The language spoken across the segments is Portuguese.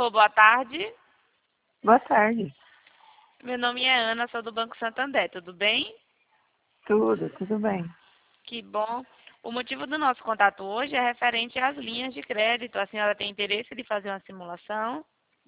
Alô, boa tarde. Boa tarde. Meu nome é Ana, sou do Banco Santander, tudo bem? Tudo bem. Que bom. O motivo do nosso contato hoje é referente às linhas de crédito. A senhora tem interesse de fazer uma simulação?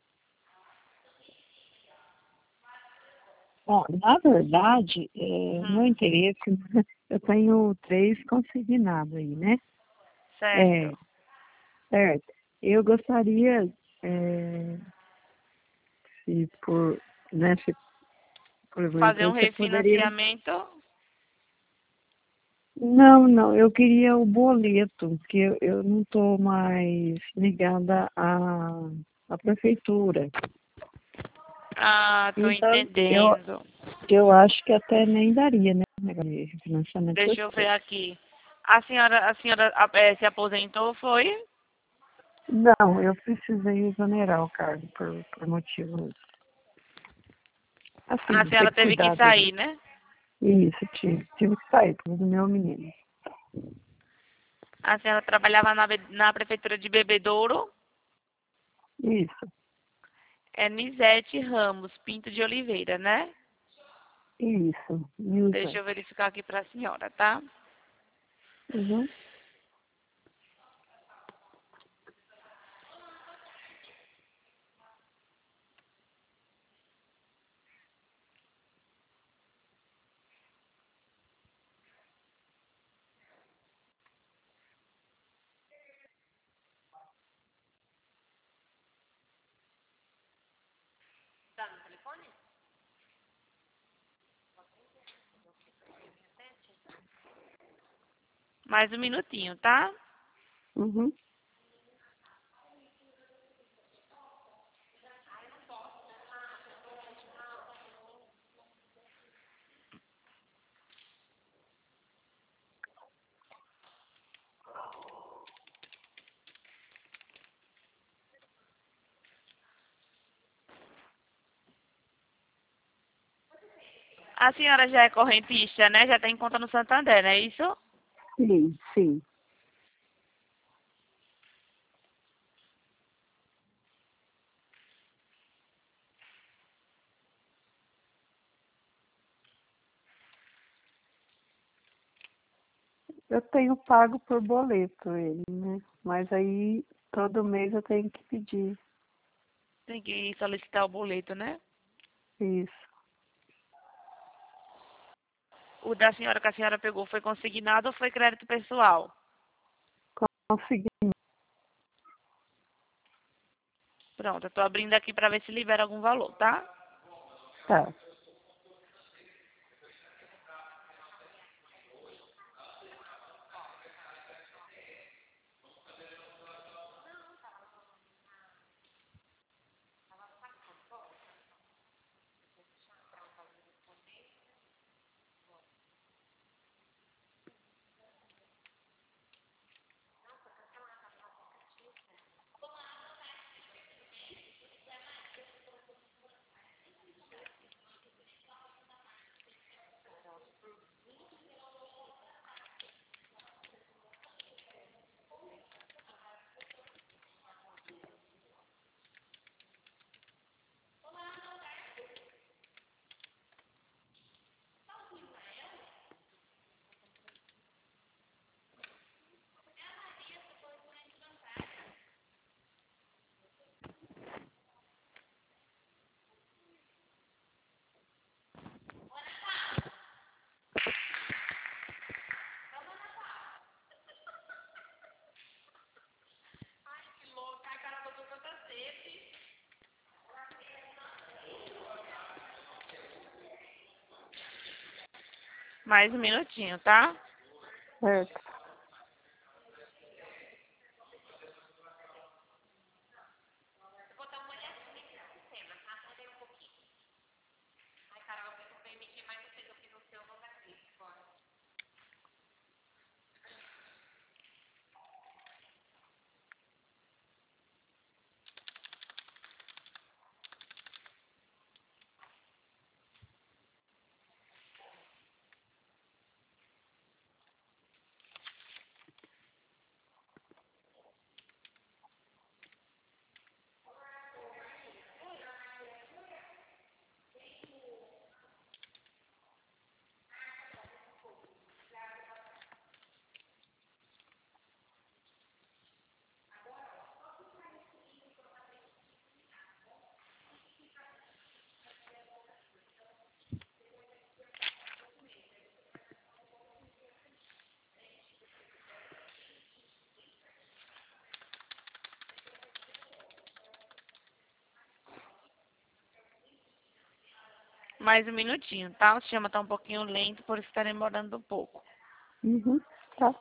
Bom, na verdade, meu Hum, interesse, eu tenho 3 consignados aí, né? É, certo. certo. Eu gostaria, é, se por, né, se Fazer porventura um você poderia... refinanciamento? Não, eu queria o boleto, porque eu não estou mais ligada à prefeitura. Ah, tô Então, entendendo. eu acho que até nem daria, né? Negócio de financiamento, Deixa essas eu ver coisas. aqui. A senhora se aposentou, foi? Não, eu precisei exonerar o cargo por motivos, assim, A de ter senhora que teve que cuidar dele. sair, né? Isso, tive que sair por causa do meu menino. A senhora trabalhava na prefeitura de Bebedouro? Isso, É Nizete Ramos Pinto de Oliveira, né? isso, Deixa eu Newsweek. verificar aqui para a senhora, tá? Uhum. Mais um minutinho, tá? Uhum. A senhora já é correntista, né? Já tem conta no Santander, não é isso? Sim. Eu tenho pago por boleto ele, né? Mas aí todo mês eu tenho que pedir Tem que solicitar o boleto, né? isso. O da senhora que a senhora pegou foi consignado ou foi crédito pessoal? Consegui. Pronto, eu tô abrindo aqui para ver se libera algum valor, tá? Tá. Mais um minutinho, tá? Certo. Mais um minutinho, tá? O sistema tá um pouquinho lento, por isso está demorando um pouco. Uhum, tá.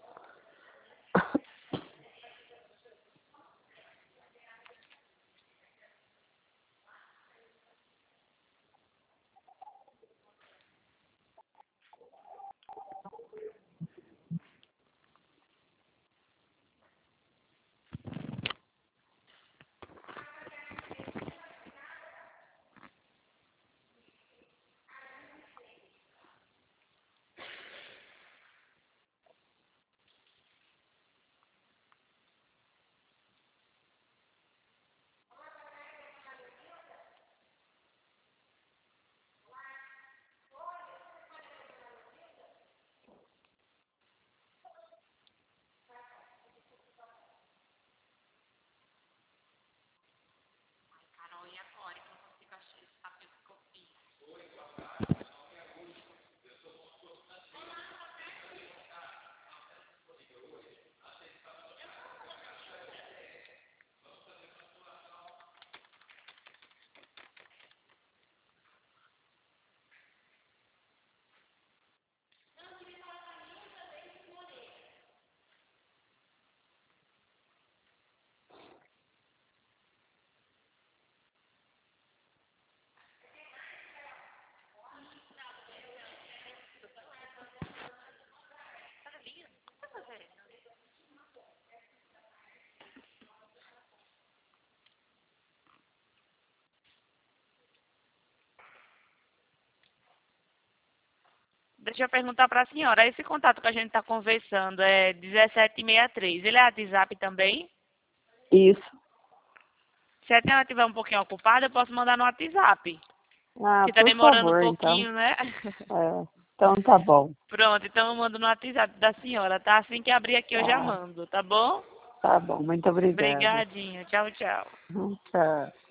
Deixa eu perguntar para a senhora, esse contato que a gente está conversando é 1763, ele é WhatsApp também? Isso. Se a senhora estiver um pouquinho ocupada, eu posso mandar no WhatsApp. Ah, Que está por demorando um favor, então. pouquinho, né? É, então tá bom. Pronto, então eu mando no WhatsApp da senhora, tá? Assim que abrir aqui eu já Tá, mando, tá bom? tá bom. Muito obrigada. Obrigadinha. Tchau, tchau. Tchau.